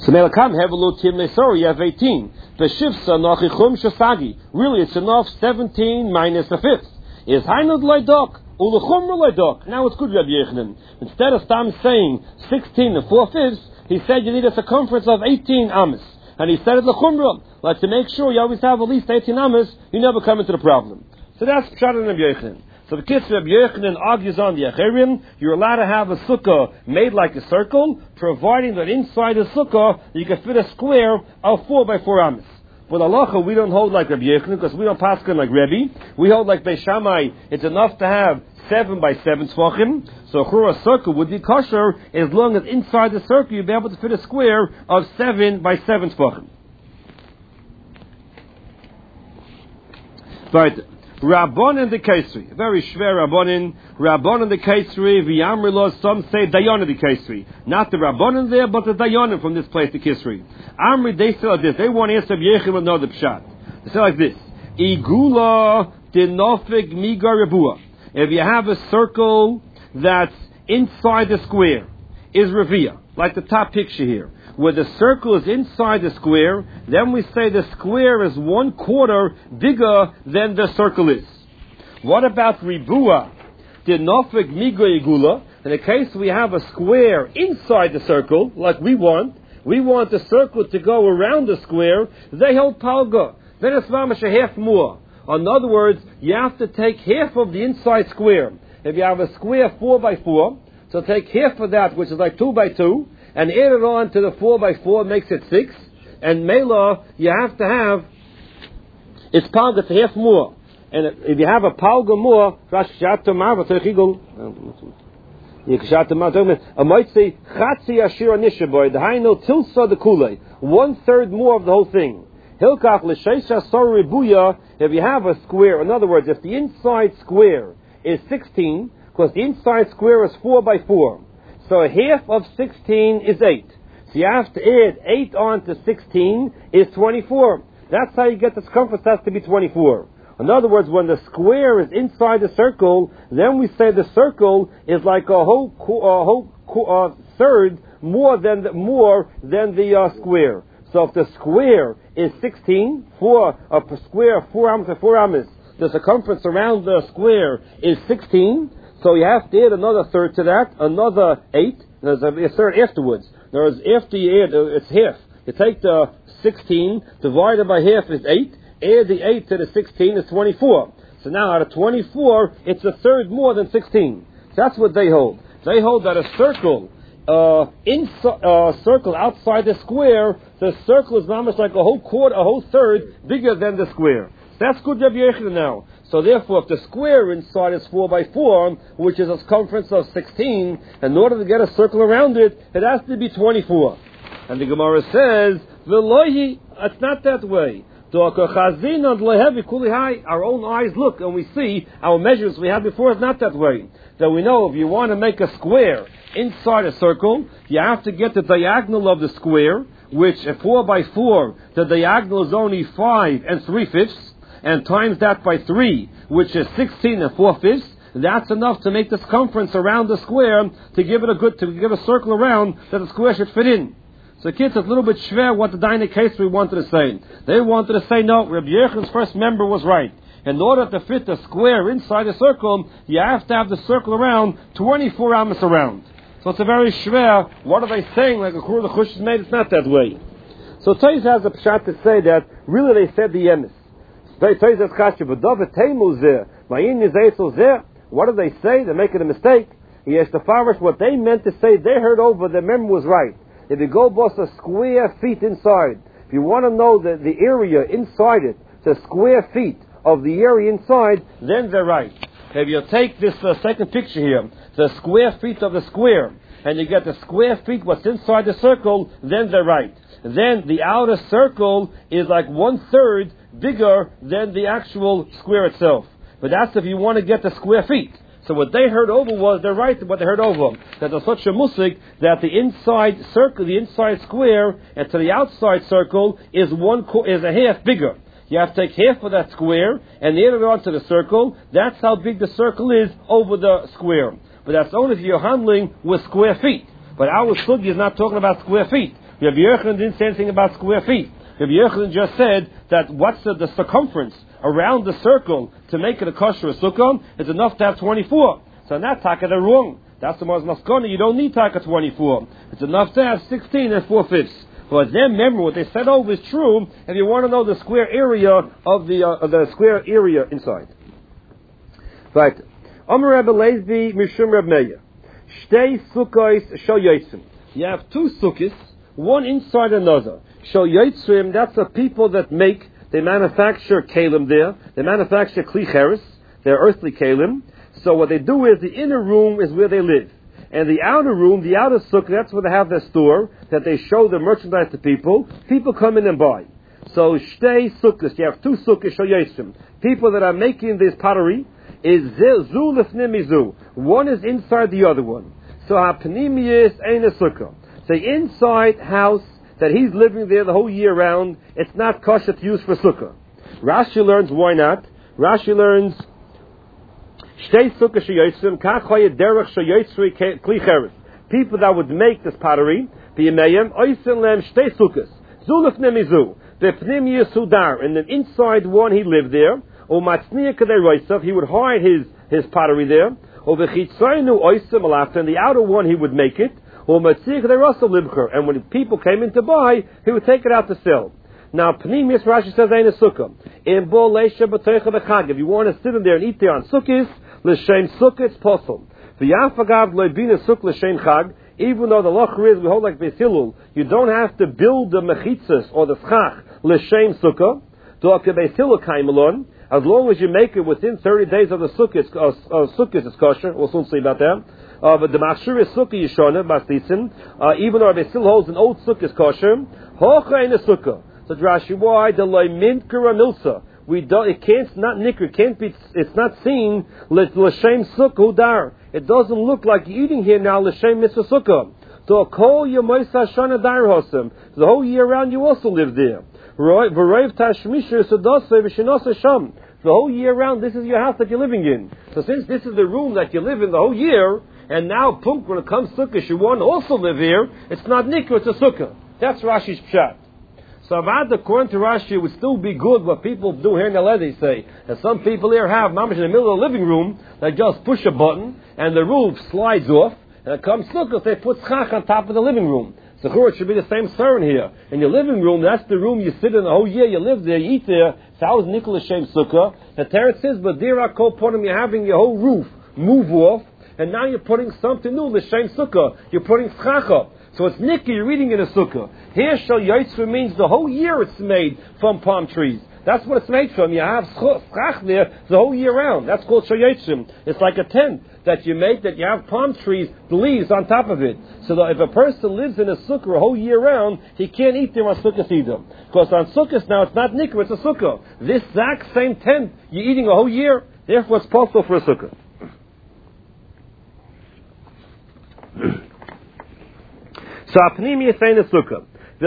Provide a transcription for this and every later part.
So Melakam Hevelu Tim Nesor, you have 18. The Shifsa Nochichum Shasagi. Really, it's enough 17 minus a fifth. Is Hainud Laidok, Uluchum Laidok. Now it's good, Rabbi Yechanan. Instead of Stam saying 16 and 4/5, he said you need a circumference of 18 amas. And he said it Lechumra. Like to make sure you always have at least 18 amas, you never come into the problem. So that's Pshat and Rabbi Yechanan. So the kids Rabbi Yechanan argues on the Acherim, you're allowed to have a sukkah made like a circle, providing that inside the sukkah you can fit a square of 4 by 4 amas. With halacha, we don't hold like Rabbi Yechanan because we don't paskin like Rebbe. We hold like Beis Shammai. It's enough to have 7 by 7 tvachim. So a circle would be kosher as long as inside the circle you'll be able to fit a square of 7 by 7 tvachim. Right. Rabbanan the Kaisri, very shver Rabbanan. Rabbanan the Kaisri, v'yamrilos. Some say Dayanan the Kaisri, not the Rabbanan there, but the Dayanan from this place, the Kisri. Amri, they say like this. They want to answer Yechim another pshat. They say like this: Igula dinofik migar rebua. If you have a circle that's inside the square, is revia, like the top picture here. Where the circle is inside the square, then we say the square is 1/4 bigger than the circle is. What about ribua? Dinofik miga igula. In the case we have a square inside the circle, like we want the circle to go around the square, they hold palga. Then it's mamash a half more. In other words, you have to take half of the inside square. If you have a square 4 by 4, so take half of that, which is like 2 by 2, and add it on to the 4 by 4, makes it 6. And Mela, you have to have, it's palga to half more. And if you have a palga more, I might say, Chatzi Ashira Nishaboy, the Haino Tilsa the Kule, 1/3 more of the whole thing. Hilkach L'Sheisha Soribuya, if you have a square, in other words, if the inside square is 16, because the inside square is 4 by 4. So half of 16 is 8. So you have to add 8 on to 16 is 24. That's how you get the circumference has to be 24. In other words, when the square is inside the circle, then we say the circle is like a whole third more than the square. So if the square is 16, a square of 4 amas, 4 amas, the circumference around the square is 16. So you have to add another third to that, another 8. There's a third afterwards. There's after you add, it's half. You take the 16, divided by half is 8. Add the 8 to the 16 is 24. So now out of 24, it's a third more than 16. That's what they hold. They hold that a circle, circle outside the square, the circle is almost like a whole third bigger than the square. That's good Rabbi Yechanan now. So therefore, if the square inside is 4 by 4, which is a circumference of 16, in order to get a circle around it, it has to be 24. And the Gemara says, V'lohi, it's not that way. Our own eyes look and we see our measures we had before is not that way. That we know if you want to make a square inside a circle, you have to get the diagonal of the square, which at 4 by 4, the diagonal is only 5 3/5, and times that by 3, which is 16 4/5. That's enough to make the circumference around the square to give a circle around that the square should fit in. So kids, it's a little bit schwer what the Daina case we wanted to say. They wanted to say, no, Rabbi Yechanan's first member was right. In order to fit the square inside the circle, you have to have the circle around 24 amas around. So it's a very schwer. What are they saying? Like a Kur the Chush is made, it's not that way. So Tais has a pshat to say that really they said the yemis. Tais has kasha, but David Teimu zeh, Ma'in Yizaytzel zeh. What do they say? They're making a mistake. He has to farish what they meant to say. They heard over, the memory was right. If you go bust a square feet inside, if you want to know the area inside it, the square feet of the area inside, then they're right. If you take this second picture here, the square feet of the square, and you get the square feet what's inside the circle, then they're right. Then the outer circle is like 1/3 bigger than the actual square itself. But that's if you want to get the square feet. So what they heard over was, they're right what they heard over. That there's such a musik that the inside circle, the inside square, and to the outside circle is a half bigger. You have to take half of that square and add it onto the circle. That's how big the circle is over the square. But that's only if you're handling with square feet. But our sugi is not talking about square feet. Rabbi Yochanan didn't say anything about square feet. Rabbi Yochanan just said that what's the circumference around the circle to make it a kosher sukkah is enough to have 24. So in that taka they're wrong. That's the most maskana. You don't need taka 24. It's enough to have 16 and 4/5. But then remember what they said over is true. If you want to know the square area of the square area inside, right? Amar Rebbe Levi Mishum Reb Meir. Shtei sukkos shel yotzim. You have two sukkos, one inside another. Shel yotzim. That's the people that they manufacture kalim there. They manufacture kli cheres. They're earthly kalim. So what they do is the inner room is where they live. And the outer room, the outer sukkah, that's where they have their store, that they show the merchandise to people. People come in and buy. So, shtei sukkahs, you have two sukkahs, shel yotzim. People that are making this pottery, is zu lefnim mizu. One is inside the other one. So, ha-pnimiyis ein a sukkah. So, inside house, that he's living there the whole year round, it's not kosher to use for sukkah. Rashi learns, why not? Rashi learns, Shtei sukkah sheyotzim kachoye derech sheyotzri kli cheres. People that would make this pottery, b'yemeyim oisen lem shtei sukkahs. Zu lefnim mizu. V'pnim yisudar. And the inside one he lived there. O matzniya kadei roisav. He would hide his pottery there. O v'chitzaynu oisen malafta. And the outer one he would make it. O matzniya kadei roisav libcher. And when people came in to buy, he would take it out to sell. Now, Pneumius Rashi says ain't a sukkah. In bo leisha b'toicha b'chag. If you want to sit in there and eat there on sukkahs, l'shem sukkah it's possible. V'yafagav lo'bina sukkah l'shem chag. Even though the locher is we hold like Beis Hillel, you don't have to build the mechitzas or the schach l'shem sukkah. Do'ake Beis Hillel kaimelon. As long as you make it within 30 days of the sukkah, it's kosher. We'll soon see about that. But the machshir is sukkah yishona baslitzin. Even though Beis Hillel holds an old sukkah is kosher, hocha ain't a sukkah. So Rashi, why the loy kura milsa? We don't. It can't. It's not nikr. It can't be. It's not seen. L'shem sukkah udar. It doesn't look like you're eating here now. L'shem mitzvah sukkah. So kol yomoisa shana dar hosem. The whole year round you also live there. V'roiv tashmisher sedosei v'shinosa sham. The whole year round this is your house that you're living in. So since this is the room that you live in the whole year, and now punk when it comes sukkah, you want to also live here. It's not nikr. It's a sukkah. That's Rashi's pshat. So according to Rashi, it would still be good what people do here in LA, they say. And some people here have, mamish in the middle of the living room, they just push a button, and the roof slides off, and it comes sukkah, they put schach on top of the living room. So it should be the same stern here. In your living room, that's the room you sit in the whole year, you live there, you eat there. So Nicholas Shem sukkah. The Teretz says, but there are kol ponim, you're having your whole roof move off, and now you're putting something new, the Shem sukkah. You're putting schach up. So it's nikki, you're reading in a sukkah. Here, shel yotzim means the whole year it's made from palm trees. That's what it's made from. You have schach there the whole year round. That's called shel yotzim. It's like a tent that you make that you have palm trees, the leaves on top of it. So that if a person lives in a sukkah a whole year round, he can't eat there on sukkah either. Because on sukkahs now it's not nikki, it's a sukkah. This exact same tent you're eating a whole year, therefore it's possible for a sukkah. So apnimi is saying a sukkah.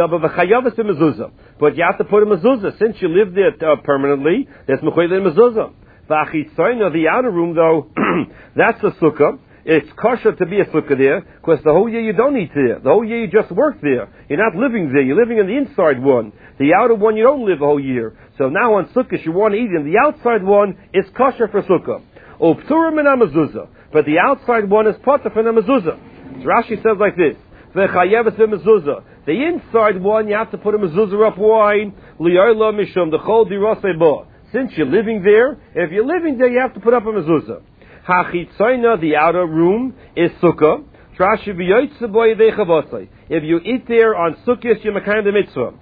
But you have to put a mezuzah. Since you live there permanently, there's mechuyev in mezuzah. The outer room though, that's a sukkah. It's kosher to be a sukkah there, because the whole year you don't eat there. The whole year you just work there. You're not living there. You're living in the inside one. The outer one you don't live the whole year. So now on sukkah you want to eat in. The outside one is kosher for sukkah. But the outside one is potter for the mezuzah. So Rashi says like this. The inside one you have to put a mezuzah up. Why? Since you're living there, if you're living there you have to put up a mezuzah. The outer room is sukkah. If you eat there on sukkah, you're mekayim the mitzvah.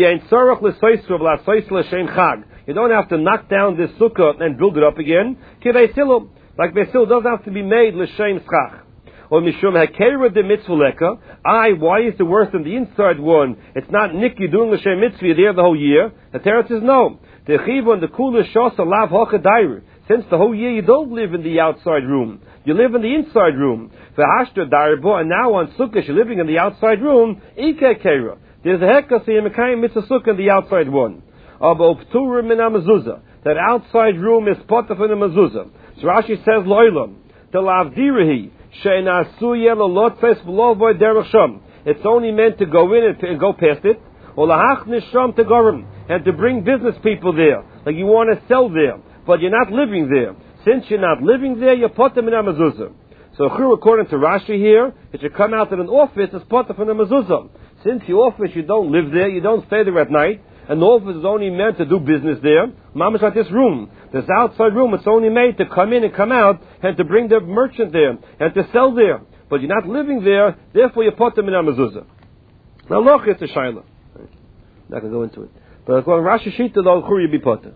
You don't have to knock down this sukkah and build it up again. Like Beis Hillel doesn't have to be made l'shem schach. Or mishum hakera de mitzvah leka. Why is it worse than the inside one? It's not nikki doing l'shem mitzvah. You're there the whole year. The Teretz says no. The chivon the kula shos alav hachadayr. Since the whole year you don't live in the outside room, you live in the inside room. V'hashta darbo, and now on sukkah you're living in the outside room. Ike kera. There's a hekas in mekayim mitzvah sukkah in the outside one. Abopturim min mezuzah. That outside room is potter for the mezuzah. So Rashi says lo'ilam the lavdirahi. If it's only meant to go in and go past it. Or lahachnis sham to govern, and to bring business people there, like you want to sell there, but you're not living there. Since you're not living there, you put them in a mezuzah. So according to Rashi here, it should come out in an office as put from the mezuzah. Since the office, you don't live there, you don't stay there at night, and the office is only meant to do business there. Mama's like this room. This outside room, it's only made to come in and come out, and to bring the merchant there, and to sell there. But you're not living there, therefore you put them in a mezuzah. Now look, it's a shayla. Not going to go into it. But according to Rashi Shita, though, Chur you be potter.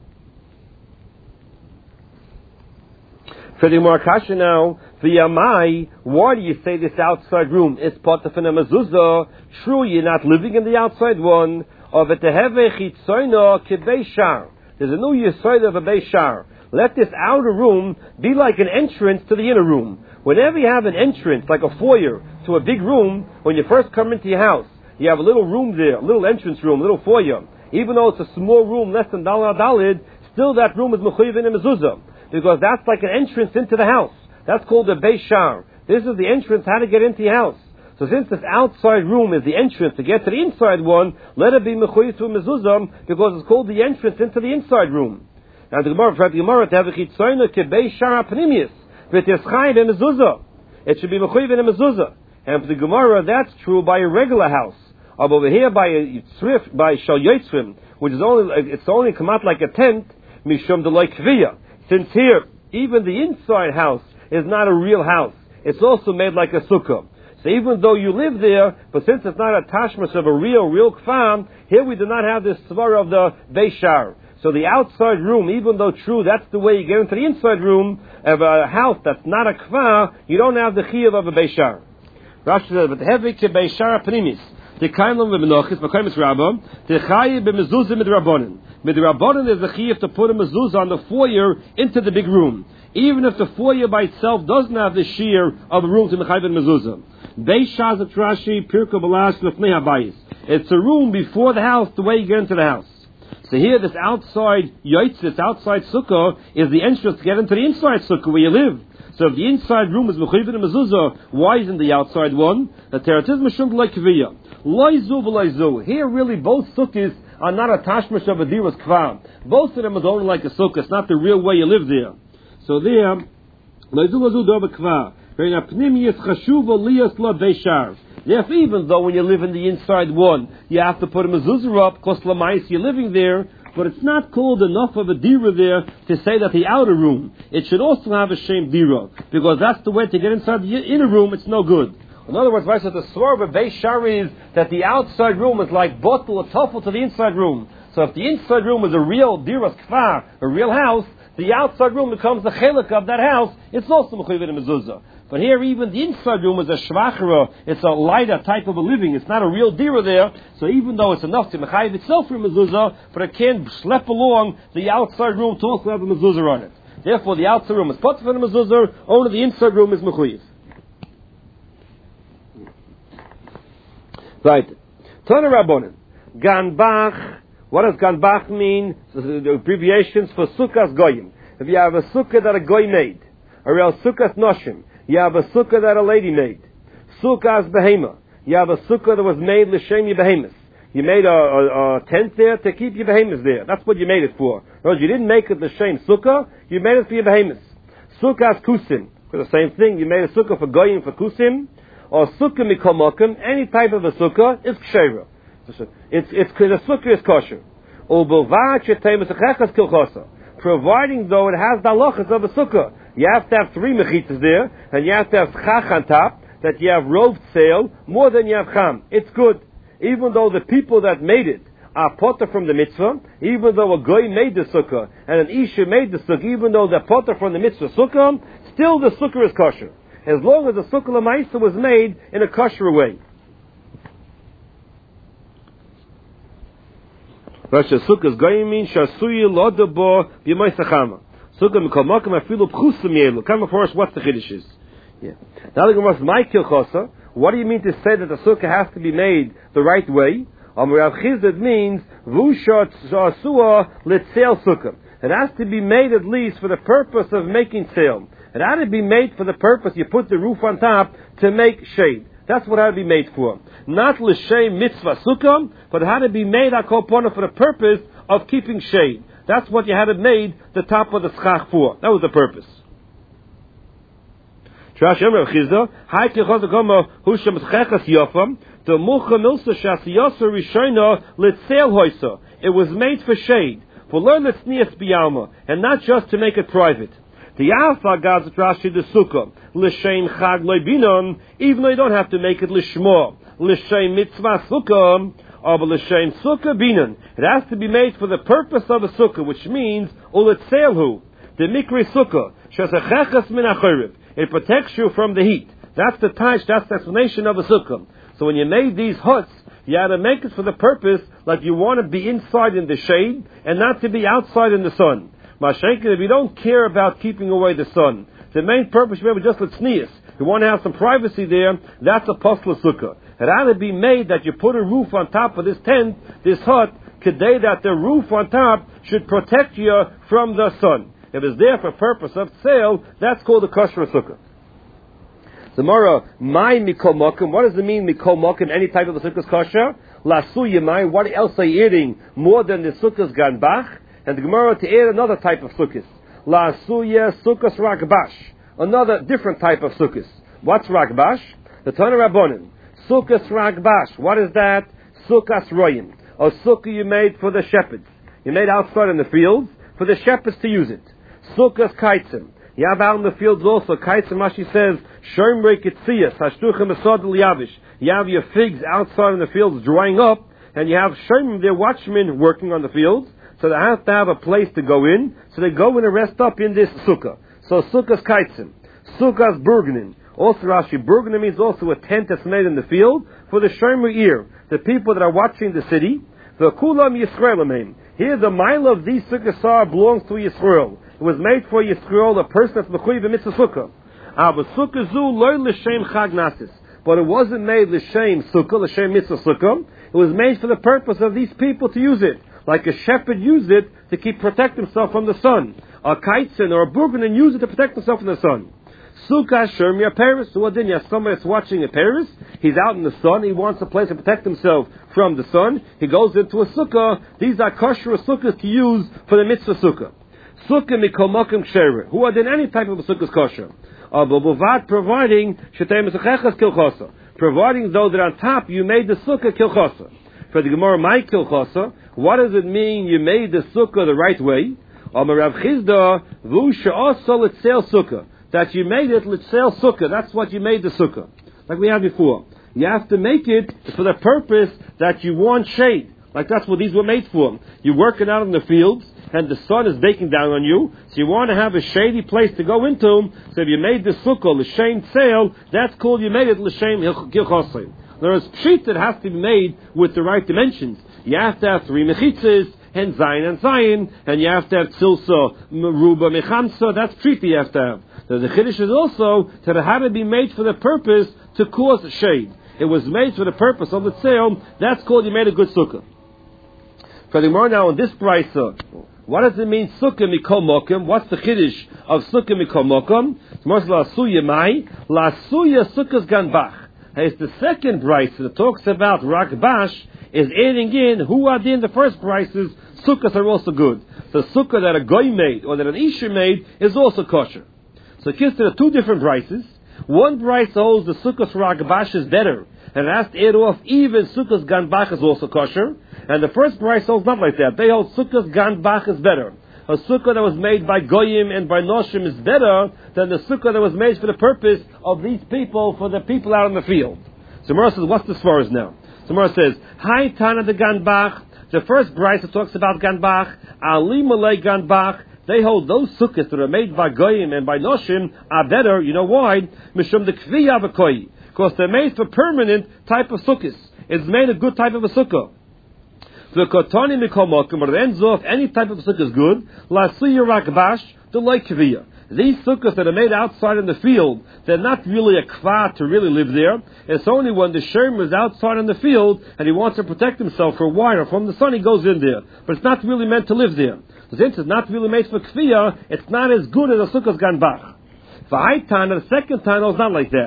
For the Morakasha now, for Yamai, why do you say this outside room is potter for the mezuzah? True, you're not living in the outside one. Of it teheve chitzoino kebei shar. There's a new yesod of a bei shar. Let this outer room be like an entrance to the inner room. Whenever you have an entrance, like a foyer, to a big room, when you first come into your house, you have a little room there, a little entrance room, a little foyer. Even though it's a small room, less than dalid, still that room is mechuyev in a mezuzah, because that's like an entrance into the house. That's called a bei shar. This is the entrance how to get into your house. So since this outside room is the entrance to get to the inside one, let it be mechuyev to a mezuzah, because it's called the entrance into the inside room. Now the Gemara, to have a chitzono kebei shar apnimius, v'teschayim in mezuzah. It should be mechuyev in a mezuzah. And for the Gemara, that's true by a regular house. But over here by a Yitzrif, by Shal Yitzrim, which is only come out like a tent, Mishum Deloi Kviya. Since here, even the inside house is not a real house. It's also made like a sukkah. So even though you live there, but since it's not a tashmas of a real kfam, here we do not have this svara of the bei shar. So the outside room, even though true, that's the way you get into the inside room of a house that's not a kfam, you don't have the chiyuv of a bei shar. Rashi says, but heavy kebei shar pnimis. The kaimlam v'menochis, v'kaimis rabba, the chayiv b'mezuzah midrabanan. Midrabanan is the chayiv to put a mezuzah on the foyer into the big room. Even if the foyer by itself doesn't have the shear of a room to mechayiv and mezuzah. Beishaz at Rashi, pirka balash lefnei habayis. It's a room before the house, the way you get into the house. So here, this outside yaitz, this outside sukkah, is the entrance to get into the inside sukkah where you live. So if the inside room is mechuyev and mezuzah, why isn't the outside one? The teratiz mishum like kviya. Loizu v'loizu. Here, really, both sukkahs are not a tashmish of a diras kvam. Both of them are only like a sukkah. It's not the real way you live there. So there, loizu v'loizu dova kva. Therefore, even though when you live in the inside one, you have to put a mezuzah up, because lamais you're living there, but it's not called enough of a dira there to say that the outer room, it should also have a shem dira, because that's the way to get inside the inner room, it's no good. In other words, the swerve of bei shar is that the outside room is like bottle or tuffle to the inside room. So if the inside room is a real diras kfar, a real house, the outside room becomes the chelik of that house, it's also mechuyev in a mezuzah. But here, even the inside room is a shvachara. It's a lighter type of a living. It's not a real dira there. So even though it's enough to mechayiv itself for a mezuzah, but it can't schlep along the outside room to also have a mezuzah on it. Therefore, the outside room is put for the mezuzah. Only the inside room is mechayiv. Right. Tana Rabbonin. Ganbach. What does Ganbach mean? So the abbreviations for Sukkah's Goyim. If you have a Sukkah that a Goy made, a real Sukkah's Noshim, you have a sukkah that a lady made. Sukkah's behema. You have a sukkah that was made l'shem your behemoths. You made a tent there to keep your behemoths there. That's what you made it for. You didn't make it l'shem sukkah. You made it for your behemoths. Sukkah's kusim. The same thing. You made a sukkah for goyim for kusim, or sukkah mikomokim. Any type of a sukkah is kshera. It's the sukkah is kosher. Providing though it has the halachas of a sukkah. You have to have 3 mechitzas there, and you have to have chach on top, that you have roved sail, more than you have cham. It's good. Even though the people that made it are potter from the mitzvah, even though a goy made the sukkah, and an isha made the sukkah, even though they're potter from the mitzvah sukkah, still the sukkah is kosher. As long as the sukkah l'maisa was made in a kosher way. Rasha sukkah's goy means shasuyi lodabo b'yamaisachama. Sukkah mikomakim afilu pchusim yelu. Come for us, what's the chiddush is? Yeah. Now the Gemara says, "My kilchosa." What do you mean to say that the sukkah has to be made the right way? Rav Chizd means v'ushat zasua litzel sukkah. It has to be made at least for the purpose of making sail. It had to be made for the purpose you put the roof on top to make shade. That's what it had to be made for. Not l'shem mitzvah sukkah, but it had to be made akopona for the purpose of keeping shade. That's what you had it made the top of the schach for. That was the purpose. It was made for shade, for learn the tznias biyalma, and not just to make it private. The alpha God's Rashi the sukkah l'shem chag loibinon, even though you don't have to make it lishmo l'shem mitzvah sukkah, or l'shem sukkah binon. It has to be made for the purpose of a sukkah, which means uletzelhu the mikri sukkah shesachechas min achoriv. It protects you from the heat. That's the tash. That's the explanation of a sukkah. So when you made these huts, you had to make it for the purpose, like you want to be inside in the shade and not to be outside in the sun. Mashenkin, if you don't care about keeping away the sun, the main purpose, remember, just l'tznius. You want to have some privacy there, that's a pasla sukkah. It had to be made that you put a roof on top of this tent, this hut, today that the roof on top should protect you from the sun. If it's there for purpose of sale, that's called a kosher sukkah. Tomorrow, my mikol mokum, what does it mean mikol mokum? Any type of a sukkah is kosher? Lasu yemai, what else are you eating more than the sukkah's ganbach? And the Gemara to add another type of sukkahs. La suya sukkahs rakbash. Another different type of sukkahs. What's rakbash? The Tana Rabbonim. Sukkahs rakbash. What is that? Sukkahs royim. A sukkah you made for the shepherds. You made outside in the fields for the shepherds to use it. Sukkahs kaitzim. You have out in the fields also. Kaitzim, Rashi says, shomrei kitziyas, hashtuchem esod liyavish. You have your figs outside in the fields drying up, and you have shomrim, their watchmen, working on the fields. So they have to have a place to go in. So they go in and rest up in this sukkah. So sukkah's kaitzim. Sukkah's burgenin. Also Rashi, burgenin means also a tent that's made in the field for the shomer ear. The people that are watching the city. The kulam Yisraelim. Here the mile of these sukkahs belongs to Yisrael. It was made for Yisrael, a person that's mechuyev mitzvah sukkah. But sukkah zu lo l'shem chag nasis. But it wasn't made l'shem sukkah, l'shem mitzvah sukkah. It was made for the purpose of these people to use it. Like a shepherd used it to protect himself from the sun. A kaitzin or a burgenin used it to protect himself from the sun. Sukkah shermi Paris. So what then? You have somebody that's watching a Paris. He's out in the sun. He wants a place to protect himself from the sun. He goes into a sukkah. These are kosher sukkahs to use for the mitzvah sukkah. Sukkah mikol mokum ksherer. Who are then any type of a sukkah is kosher. Providing providing though that on top you made the sukkah kilchosa. For the Gemara, my kilchosa, what does it mean you made the sukkah the right way? That you made it l'tzel sukkah. That's what you made the sukkah. Like we had before. You have to make it for the purpose that you want shade. Like that's what these were made for. You're working out in the fields, and the sun is baking down on you, so you want to have a shady place to go into. So if you made the sukkah l'shem tzel, that's called you made it l'shem kilchosa. There's pshit that has to be made with the right dimensions. You have to have 3 mechitzas, and zayin, and you have to have tzilsa, ruba, mechamsa. That's pshit you have to have. The chiddush is also that it had to be made for the purpose to cause shade. It was made for the purpose of the tzel. That's called you made a good sukkah. For the Gemara now on this brisa, what does it mean sukkah mikol mokum? What's the chiddush of sukkah mikol mokum? Gemara says la suya mai, la suya sukkah's ganbach. It's the second brisa that talks about rakbash is adding in who are in the first brises. Sukkahs are also good. The sukkah that a goy made or that an isha made is also kosher. So there are 2 different brises. One brisa holds the sukkahs rakbash is better, and it has to add off even sukkahs ganbach is also kosher. And the first brisa holds not like that. They hold sukkahs ganbach is better. A sukkah that was made by goyim and by noshim is better than the sukkah that was made for the purpose of these people, for the people out in the field. So Mara says, what's the svaras now? So Mara says, Hai Tana the ganbach. The first brisa talks about ganbach. Ali malay ganbach. They hold those sukkahs that are made by goyim and by noshim are better. You know why? Mishum the kviya v'koi. Because they're made for permanent type of sukkahs. It's made a good type of a sukkah. The kotani mikol mokum, but it ends off any type of sukkah is good. La suya rakbash, the like kviya. These sukkahs that are made outside in the field, they're not really a kva to really live there. It's only when the sherm is outside in the field and he wants to protect himself for a while or from the sun, he goes in there. But it's not really meant to live there. Since it's not really made for kviya, it's not as good as a sukkah's ganbach. For Haitana, the second Tana is not like that.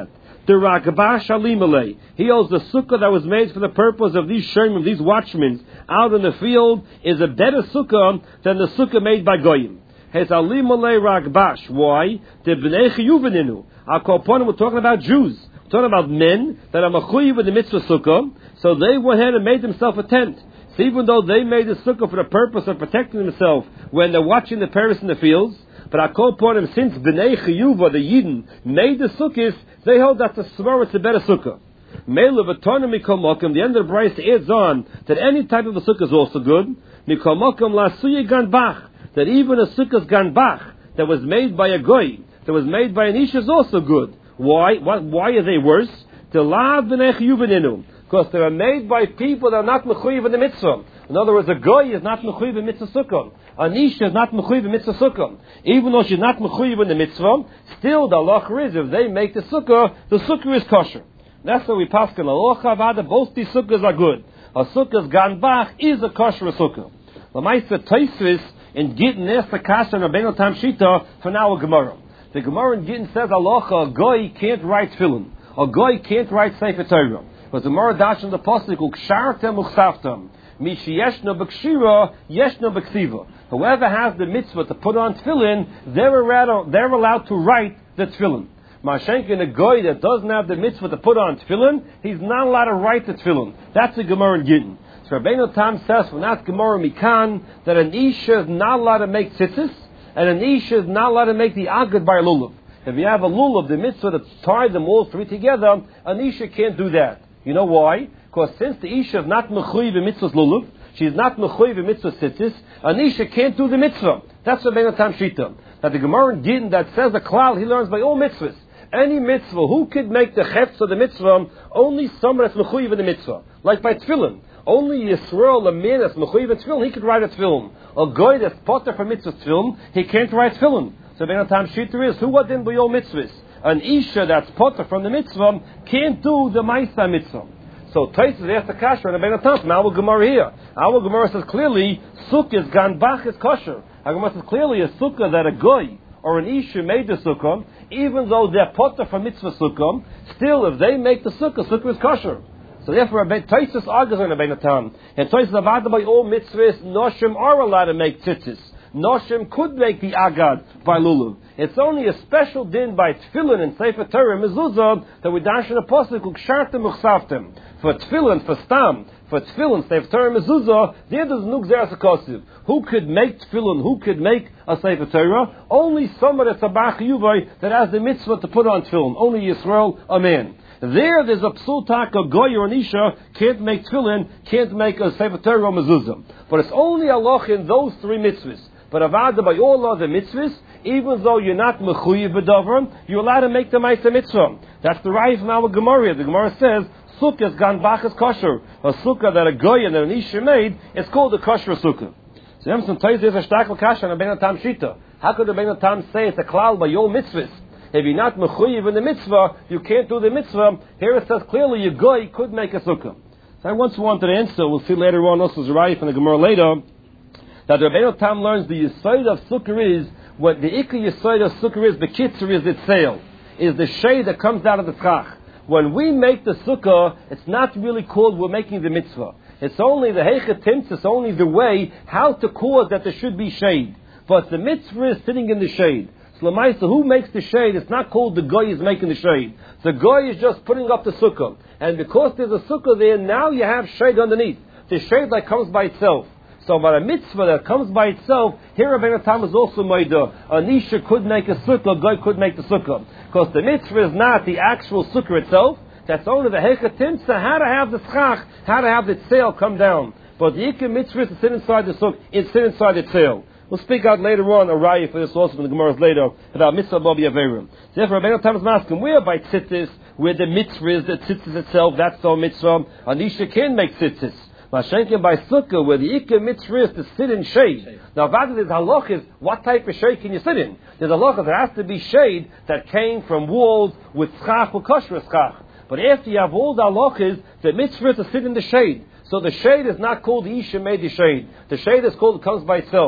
the Ragbash Alimale. He holds the sukkah that was made for the purpose of these shemim, these watchmen out in the field, is a better sukkah than the sukkah made by Goyim. Hes Alimale Ragbash. Why? The Bnei Chiyuvininu. Our Koponim, we're talking about Jews. We're talking about men that are mechuyev with the mitzvah sukkah, so they went ahead and made themselves a tent. So even though they made the sukkah for the purpose of protecting themselves when they're watching the paris in the fields, but I call upon them, since Bnei Chiyuva, the Yidden, made the sukkahs, they hold that the Svar, it's a better sukkah. Mele v'tona mikol mokum, the end of the Bryce adds on that any type of a sukkah is also good. Mikol mokum la suye ganbach, that even a sukkah's ganbach that was made by a goy, that was made by an ish, is also good. Why? Why are they worse? To lav Bnei Chiyuva, because they are made by people that are not mechuyev in the mitzvah. In other words, a goy is not mechuyev in mitzvah sukkah. An isha is not mechuyev in mitzvah sukkah. Even though she's not mechuyev in the mitzvah, still the halacha is if they make the sukkah is kosher. That's why we pass on halacha avada. Both these sukkahs are good. A sukkah's ganbach is a kosher sukkah. Lamaisa Tosfos in Gittin asked the kasha and Rabbeinu Tam Shita for now a Gemara. The Gemara in Gittin says halacha, a goy can't write tefillin. A goy can't write Sefer Torah. But the Gemara dash on the pasuk ukshartem uchsaftem. Mishi yeshno b'kshira, yeshno b'ksiva. Whoever has the mitzvah to put on tefillin, they're allowed to write the tefillin. Mashenkin, a goy that doesn't have the mitzvah to put on tefillin, he's not allowed to write the tefillin. That's the Gemara in Gittin. So Rabbeinu Tam says from that Gemara Mikan that an isha is not allowed to make tzitzis, and an isha is not allowed to make the agad by a lulav. If you have a lulav, the mitzvah to tie them all three together, an isha can't do that. You know why? Because since the isha is not mechuyev in mitzvah's lulav, she is not mechuyev in mitzvah tzitzis, an isha can't do the mitzvah. That's what Rabbeinu Tam Shita. That the Gemara in Gittin that says the klal he learns by all mitzvahs. Any mitzvah, who could make the chefs of the mitzvah? Only someone that's mechuyev in the mitzvah. Like by tefillin. Only Yisrael, a man that's mechuyev in tefillin, he could write a tefillin. A guy that's potter for mitzvah tefillin, he can't write tefillin. So Rabbeinu Tam Shita is, who was in by all mitzvahs? An isha that's potter from the mitzvah can't do the ma'isa mitzvah. So Tosfos asked the kasher and Rabbeinu Tam, our Gemara here. Our Gemara says clearly, sukkah ganbach is kosher. Our Gemara says clearly a sukkah that a goy or an isha made the sukkah, even though they're potter from mitzvah sukkah, still if they make the sukkah is kosher. So therefore, Tosfos argues on Rabbeinu Tam. And Tosfos avada by all mitzvahs, noshim are allowed to make tzitzis. Noshim could make the agad by lulav. It's only a special din by tefillin and Sefer Torah mezuzah that we dash in a pasuk ukshartem uchsaftem. For tefillin, for stam, for tefillin, Sefer Torah mezuzah, there there's no gzeras hakosiv. Who could make tefillin? Who could make a Sefer Torah? Only someone that's a bar chiyuvai that has the mitzvah to put on tefillin. Only Yisrael, a man. There's a psultak, a goy or an isha, can't make tefillin, can't make a Sefer Torah or mezuzah. But it's only Allah in those three mitzvahs. But avada by all other mitzvahs, even though you're not mechuyev b'davar, you're allowed to make the ma'isa mitzvah. That's the right from our Gemara. The Gemara says, sukkah ganbach is kosher. A sukkah that a goy and an isha made, it's called a kosher sukkah. So Yamson Tosfos is a shtak l'kasha and Rabbeinu Tam Shita. How could Rabbeinu Tam say it's a klal by all mitzvahs? If you're not mechuyev in the mitzvah, you can't do the mitzvah. Here it says clearly, a goy could make a sukkah. So I once wanted to answer, we'll see later on, also Zerayah from the Gemara later, that Rabbeinu Tam learns the yesod of sukkah is, what the ikar yesod of sukkah is, the kitzur is its sale, is the shade that comes out of the tzchach. When we make the sukkah, it's not really called we're making the mitzvah. It's only the heichet timtz, it's only the way how to cause that there should be shade. But the mitzvah is sitting in the shade. So Lamaisa, who makes the shade? It's not called the goy is making the shade. The goy is just putting up the sukkah. And because there's a sukkah there, now you have shade underneath. The shade that comes by itself. So by a mitzvah that comes by itself, here Rabbeinu Tam is also maida. An isha could make a sukkah, a goy could make the sukkah. Because the mitzvah is not the actual sukkah itself. That's only the heichet timtza, how to have the tzchach, how to have the tzeil come down. But the ikar mitzvah is to sit inside the sukkah, it's sit inside the tzeil. We'll speak out later on a raya for this also from the Gemara's later about mitzvah Bobby Averim. Therefore, Rabbeinu Tam is asking, where by tzitzis, where the mitzvah is, the tzitzis itself, that's the mitzvah. An isha can make tzitzis. Mashenkin by sukkah, where the ikar mitzvah is to sit in shade. Now, rather there's halach is, what type of shade can you sit in? There's halach there has to be shade that came from walls with tzchach or kosher tzchach. But after you have all the halachas, the mitzvah is to sit in the shade. So the shade is not called the isha made the shade. The shade is called, it comes by itself.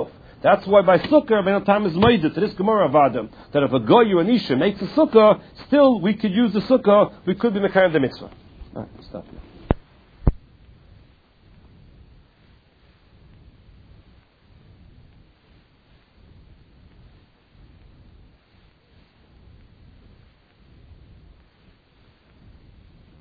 That's why by sukkah, Ben Tam is made to this Gemara of Adam, that if a goy or an isha makes a sukkah, still we could use the sukkah, we could be mekayim the mitzvah. All right, stop here.